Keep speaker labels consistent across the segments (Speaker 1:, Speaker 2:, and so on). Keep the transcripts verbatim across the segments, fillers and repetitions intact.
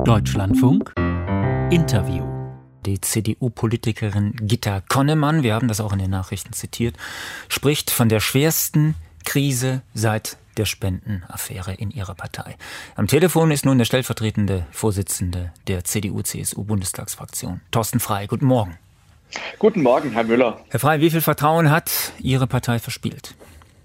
Speaker 1: Deutschlandfunk Interview. Die C D U-Politikerin Gitta Connemann, wir haben das auch in den Nachrichten zitiert, spricht von der schwersten Krise seit der Spendenaffäre in ihrer Partei. Am Telefon ist nun der stellvertretende Vorsitzende der C D U-C S U-Bundestagsfraktion, Thorsten Frey. Guten Morgen.
Speaker 2: Guten Morgen, Herr Müller.
Speaker 1: Herr Frey, wie viel Vertrauen hat Ihre Partei verspielt?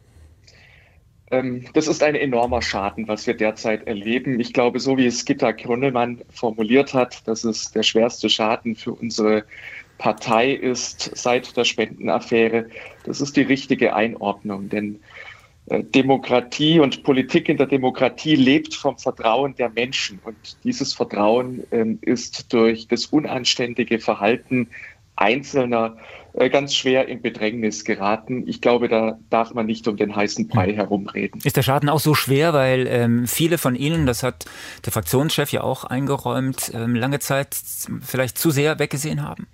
Speaker 2: Das ist ein enormer Schaden, was wir derzeit erleben. Ich glaube, so wie es Gitta Connemann formuliert hat, dass es der schwerste Schaden für unsere Partei ist seit der Spendenaffäre. Das ist die richtige Einordnung, denn Demokratie und Politik in der Demokratie lebt vom Vertrauen der Menschen. Und dieses Vertrauen ist durch das unanständige Verhalten Einzelner ganz schwer in Bedrängnis geraten. Ich glaube, da darf man nicht um den heißen Brei herumreden.
Speaker 1: Ist der Schaden auch so schwer, weil ähm, viele von Ihnen, das hat der Fraktionschef ja auch eingeräumt, ähm, lange Zeit vielleicht zu sehr weggesehen haben?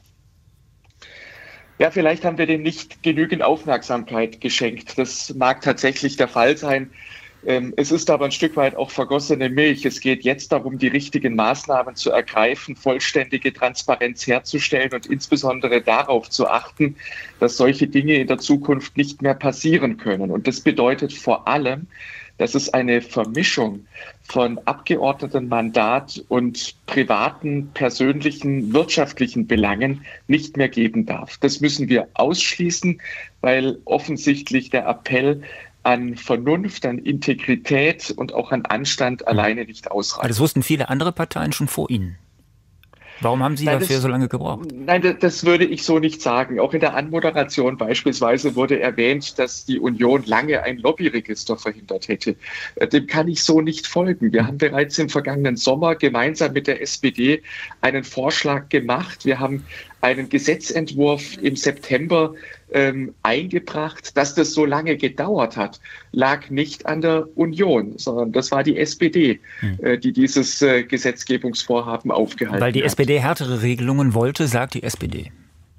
Speaker 2: Ja, vielleicht haben wir dem nicht genügend Aufmerksamkeit geschenkt. Das mag tatsächlich der Fall sein. Es ist aber ein Stück weit auch vergossene Milch. Es geht jetzt darum, die richtigen Maßnahmen zu ergreifen, vollständige Transparenz herzustellen und insbesondere darauf zu achten, dass solche Dinge in der Zukunft nicht mehr passieren können. Und das bedeutet vor allem, dass es eine Vermischung von Abgeordnetenmandat und privaten, persönlichen, wirtschaftlichen Belangen nicht mehr geben darf. Das müssen wir ausschließen, weil offensichtlich der Appell an Vernunft, an Integrität und auch an Anstand alleine nicht ausreicht.
Speaker 1: Das wussten viele andere Parteien schon vor Ihnen. Warum haben Sie nein, dafür das, so lange gebraucht?
Speaker 2: Nein, das würde ich so nicht sagen. Auch in der Anmoderation beispielsweise wurde erwähnt, dass die Union lange ein Lobbyregister verhindert hätte. Dem kann ich so nicht folgen. Wir haben bereits im vergangenen Sommer gemeinsam mit der S P D einen Vorschlag gemacht. Wir haben einen Gesetzentwurf im September ähm, eingebracht. Dass das so lange gedauert hat, lag nicht an der Union, sondern das war die S P D, hm. äh, die dieses äh, Gesetzgebungsvorhaben aufgehalten hat.
Speaker 1: Weil die hat. S P D härtere Regelungen wollte, sagt die S P D.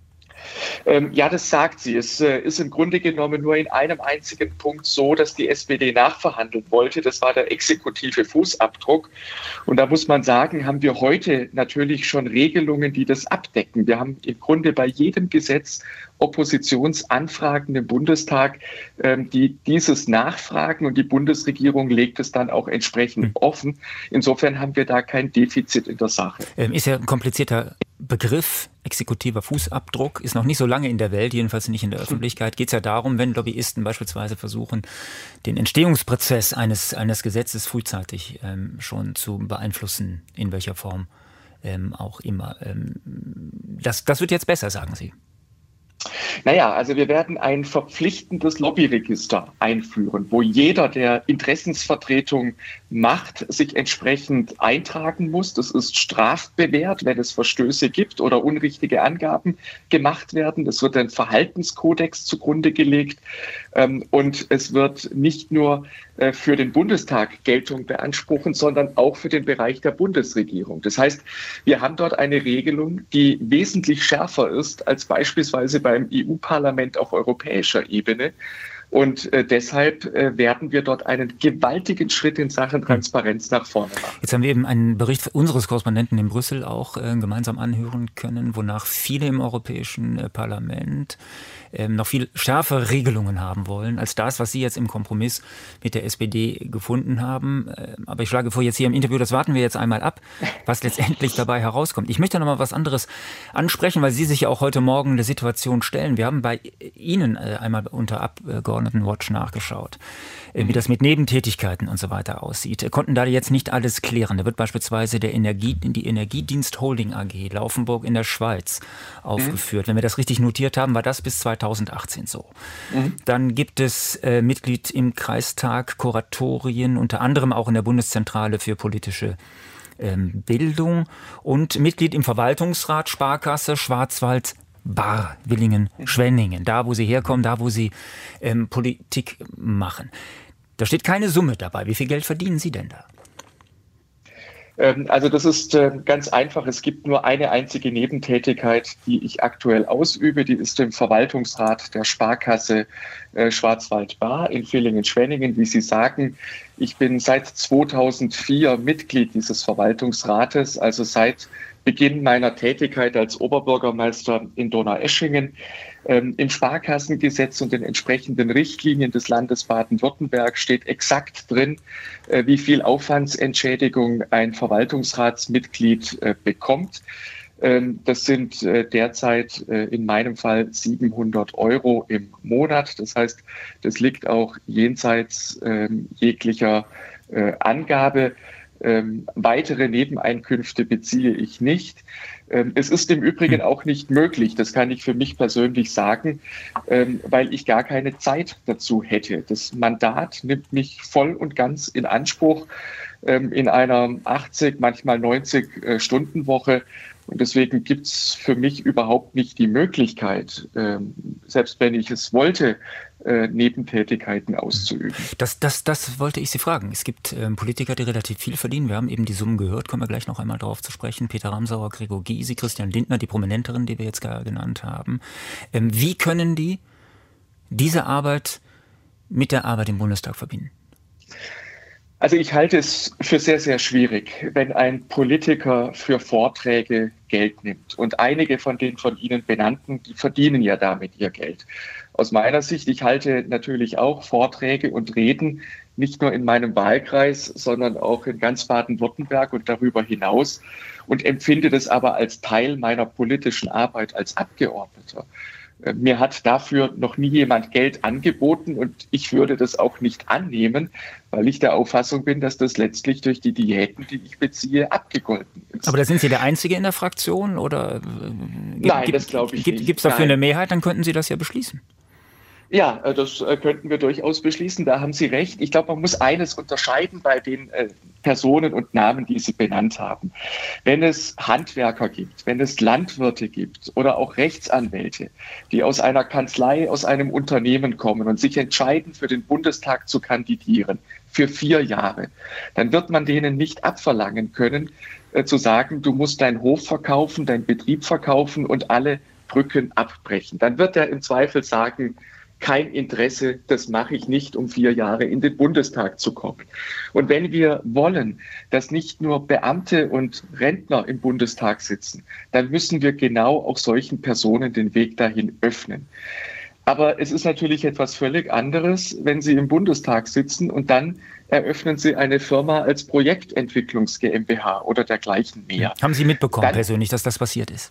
Speaker 2: Ähm, ja, das sagt sie. Es äh, ist im Grunde genommen nur in einem einzigen Punkt so, dass die S P D nachverhandeln wollte. Das war der exekutive Fußabdruck. Und da muss man sagen, haben wir heute natürlich schon Regelungen, die das abdecken. Wir haben im Grunde bei jedem Gesetz Oppositionsanfragen im Bundestag, ähm, die dieses nachfragen und die Bundesregierung legt es dann auch entsprechend offen. Insofern haben wir da kein Defizit in der Sache.
Speaker 1: Ähm, ist ja ein komplizierter Begriff, exekutiver Fußabdruck, ist noch nicht so lange in der Welt, jedenfalls nicht in der Öffentlichkeit. Geht es ja darum, wenn Lobbyisten beispielsweise versuchen, den Entstehungsprozess eines, eines Gesetzes frühzeitig ähm, schon zu beeinflussen, in welcher Form ähm, auch immer. Ähm, das, das wird jetzt besser, sagen Sie.
Speaker 2: Naja, also wir werden ein verpflichtendes Lobbyregister einführen, wo jeder, der Interessensvertretung macht, sich entsprechend eintragen muss. Das ist strafbewehrt, wenn es Verstöße gibt oder unrichtige Angaben gemacht werden. Es wird ein Verhaltenskodex zugrunde gelegt und es wird nicht nur für den Bundestag Geltung beanspruchen, sondern auch für den Bereich der Bundesregierung. Das heißt, wir haben dort eine Regelung, die wesentlich schärfer ist als beispielsweise beim E U-Parlament auf europäischer Ebene. Und äh, deshalb äh, werden wir dort einen gewaltigen Schritt in Sachen Transparenz nach vorne machen.
Speaker 1: Jetzt haben wir eben einen Bericht unseres Korrespondenten in Brüssel auch äh, gemeinsam anhören können, wonach viele im Europäischen äh, Parlament äh, noch viel schärfere Regelungen haben wollen, als das, was Sie jetzt im Kompromiss mit der S P D gefunden haben. Äh, aber ich schlage vor, jetzt hier im Interview, das warten wir jetzt einmal ab, was letztendlich dabei herauskommt. Ich möchte noch mal was anderes ansprechen, weil Sie sich ja auch heute Morgen der Situation stellen. Wir haben bei Ihnen äh, einmal unter Abgeordneten Watch nachgeschaut, wie das mit Nebentätigkeiten und so weiter aussieht. Konnten da jetzt nicht alles klären. Da wird beispielsweise der Energie, die Energiedienst Holding A G Laufenburg in der Schweiz aufgeführt. Mhm. Wenn wir das richtig notiert haben, war das bis zweitausendachtzehn so. Mhm. Dann gibt es äh, Mitglied im Kreistag, Kuratorien, unter anderem auch in der Bundeszentrale für politische ähm, Bildung und Mitglied im Verwaltungsrat Sparkasse Schwarzwald Baar, Willingen, Schwenningen, da wo Sie herkommen, da wo Sie ähm, Politik machen. Da steht keine Summe dabei. Wie viel Geld verdienen Sie denn da?
Speaker 2: Ähm, also das ist äh, ganz einfach. Es gibt nur eine einzige Nebentätigkeit, die ich aktuell ausübe. Die ist im Verwaltungsrat der Sparkasse äh, Schwarzwald Baar in Villingen-Schwenningen. Wie Sie sagen, Ich bin seit zweitausendvier Mitglied dieses Verwaltungsrates, also seit Beginn meiner Tätigkeit als Oberbürgermeister in Donaueschingen. Ähm, Im Sparkassengesetz und den entsprechenden Richtlinien des Landes Baden-Württemberg steht exakt drin, äh, wie viel Aufwandsentschädigung ein Verwaltungsratsmitglied äh, bekommt. Ähm, das sind äh, derzeit äh, in meinem Fall siebenhundert Euro im Monat. Das heißt, das liegt auch jenseits äh, jeglicher äh, Angabe. Ähm, weitere Nebeneinkünfte beziehe ich nicht. Ähm, es ist im Übrigen auch nicht möglich, das kann ich für mich persönlich sagen, ähm, weil ich gar keine Zeit dazu hätte. Das Mandat nimmt mich voll und ganz in Anspruch ähm, in einer achtzig, manchmal neunzig-Stunden-Woche. Und deswegen gibt es für mich überhaupt nicht die Möglichkeit, ähm, selbst wenn ich es wollte, äh, Nebentätigkeiten auszuüben.
Speaker 1: Das, das, das wollte ich Sie fragen. Es gibt ähm, Politiker, die relativ viel verdienen. Wir haben eben die Summen gehört, kommen wir gleich noch einmal darauf zu sprechen. Peter Ramsauer, Gregor Gysi, Christian Lindner, die Prominenteren, die wir jetzt gerade genannt haben. Ähm, wie können die diese Arbeit mit der Arbeit im Bundestag verbinden?
Speaker 2: Also ich halte es für sehr, sehr schwierig, wenn ein Politiker für Vorträge Geld nimmt. Und einige von den von Ihnen benannten, die verdienen ja damit ihr Geld. Aus meiner Sicht, ich halte natürlich auch Vorträge und Reden nicht nur in meinem Wahlkreis, sondern auch in ganz Baden-Württemberg und darüber hinaus und empfinde das aber als Teil meiner politischen Arbeit als Abgeordneter. Mir hat dafür noch nie jemand Geld angeboten und ich würde das auch nicht annehmen, weil ich der Auffassung bin, dass das letztlich durch die Diäten, die ich beziehe, abgegolten ist.
Speaker 1: Aber da sind Sie der Einzige in der Fraktion? Oder
Speaker 2: Nein, das glaube ich nicht.
Speaker 1: Gibt es dafür Nein. eine Mehrheit? Dann könnten Sie das ja beschließen.
Speaker 2: Ja, das könnten wir durchaus beschließen. Da haben Sie recht. Ich glaube, man muss eines unterscheiden bei den Personen und Namen, die Sie benannt haben. Wenn es Handwerker gibt, wenn es Landwirte gibt oder auch Rechtsanwälte, die aus einer Kanzlei, aus einem Unternehmen kommen und sich entscheiden, für den Bundestag zu kandidieren, für vier Jahre, dann wird man denen nicht abverlangen können, äh, zu sagen, du musst deinen Hof verkaufen, deinen Betrieb verkaufen und alle Brücken abbrechen. Dann wird er im Zweifel sagen, kein Interesse, das mache ich nicht, um vier Jahre in den Bundestag zu kommen. Und wenn wir wollen, dass nicht nur Beamte und Rentner im Bundestag sitzen, dann müssen wir genau auch solchen Personen den Weg dahin öffnen. Aber es ist natürlich etwas völlig anderes, wenn Sie im Bundestag sitzen und dann eröffnen Sie eine Firma als Projektentwicklungs GmbH oder dergleichen mehr.
Speaker 1: Haben Sie mitbekommen
Speaker 2: dann,
Speaker 1: persönlich, dass das passiert ist?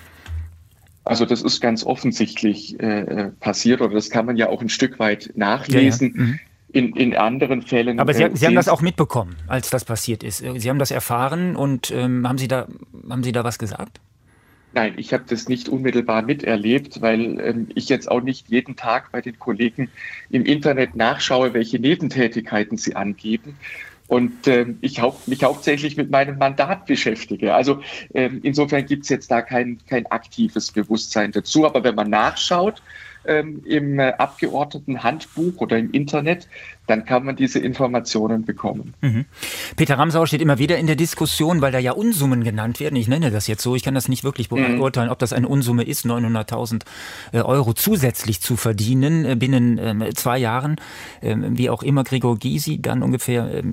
Speaker 2: Also das ist ganz offensichtlich äh, passiert oder das kann man ja auch ein Stück weit nachlesen. Ja, ja. Mhm. In, in anderen Fällen.
Speaker 1: Aber Sie, äh, Sie haben das auch mitbekommen, als das passiert ist. Sie haben das erfahren und ähm, haben Sie da, haben Sie da was gesagt?
Speaker 2: Nein, ich habe das nicht unmittelbar miterlebt, weil ähm, ich jetzt auch nicht jeden Tag bei den Kollegen im Internet nachschaue, welche Nebentätigkeiten sie angeben. Und ähm, ich hau- mich hauptsächlich mit meinem Mandat beschäftige. Also ähm, insofern gibt es jetzt da kein, kein aktives Bewusstsein dazu. Aber wenn man nachschaut ähm, im äh, Abgeordnetenhandbuch oder im Internet, dann kann man diese Informationen bekommen.
Speaker 1: Mhm. Peter Ramsauer steht immer wieder in der Diskussion, weil da ja Unsummen genannt werden. Ich nenne das jetzt so. Ich kann das nicht wirklich beurteilen, mhm. ob das eine Unsumme ist, neunhunderttausend Euro zusätzlich zu verdienen äh, binnen äh, zwei Jahren. Äh, wie auch immer, Gregor Gysi dann ungefähr, äh,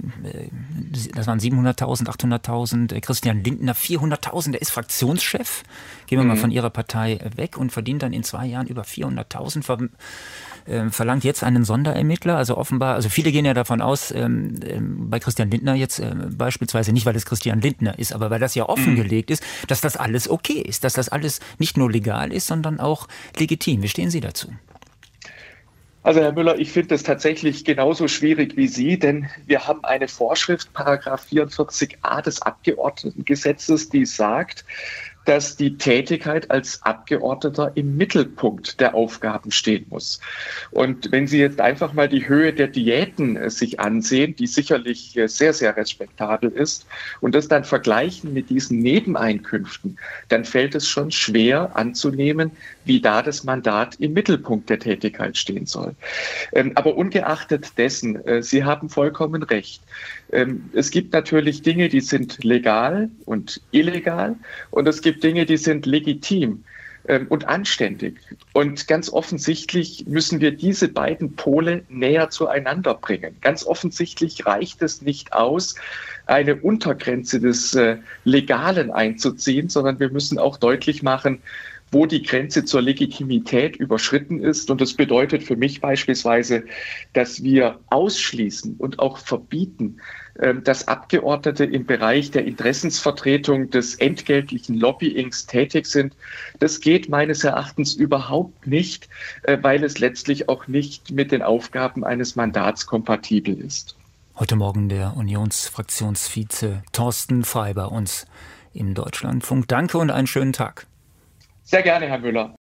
Speaker 1: das waren siebenhunderttausend, achthunderttausend. Äh, Christian Lindner vierhunderttausend. Der ist Fraktionschef. Gehen wir mhm. mal von Ihrer Partei weg und verdient dann in zwei Jahren über vierhunderttausend. Ver- äh, verlangt jetzt einen Sonderermittler. Also offenbar, also viele gehen ja davon aus, ähm, ähm, bei Christian Lindner jetzt äh, beispielsweise nicht, weil es Christian Lindner ist, aber weil das ja offengelegt ist, dass das alles okay ist, dass das alles nicht nur legal ist, sondern auch legitim. Wie stehen Sie dazu?
Speaker 2: Also Herr Müller, ich finde das tatsächlich genauso schwierig wie Sie, denn wir haben eine Vorschrift, Paragraph vierundvierzig a des Abgeordnetengesetzes, die sagt, dass die Tätigkeit als Abgeordneter im Mittelpunkt der Aufgaben stehen muss. Und wenn Sie jetzt einfach mal die Höhe der Diäten äh, sich ansehen, die sicherlich äh, sehr, sehr respektabel ist, und das dann vergleichen mit diesen Nebeneinkünften, dann fällt es schon schwer anzunehmen, wie da das Mandat im Mittelpunkt der Tätigkeit stehen soll. Ähm, aber ungeachtet dessen, äh, Sie haben vollkommen recht. Ähm, es gibt natürlich Dinge, die sind legal und illegal, und es gibt Dinge, die sind legitim. ähm, und anständig. Und ganz offensichtlich müssen wir diese beiden Pole näher zueinander bringen. Ganz offensichtlich reicht es nicht aus, eine Untergrenze des äh, Legalen einzuziehen, sondern wir müssen auch deutlich machen, wo die Grenze zur Legitimität überschritten ist. Und das bedeutet für mich beispielsweise, dass wir ausschließen und auch verbieten, dass Abgeordnete im Bereich der Interessensvertretung des entgeltlichen Lobbyings tätig sind. Das geht meines Erachtens überhaupt nicht, weil es letztlich auch nicht mit den Aufgaben eines Mandats kompatibel ist.
Speaker 1: Heute Morgen der Unionsfraktionsvize Thorsten Frey bei uns im Deutschlandfunk. Danke und einen schönen Tag.
Speaker 2: Sehr gerne, Herr Müller.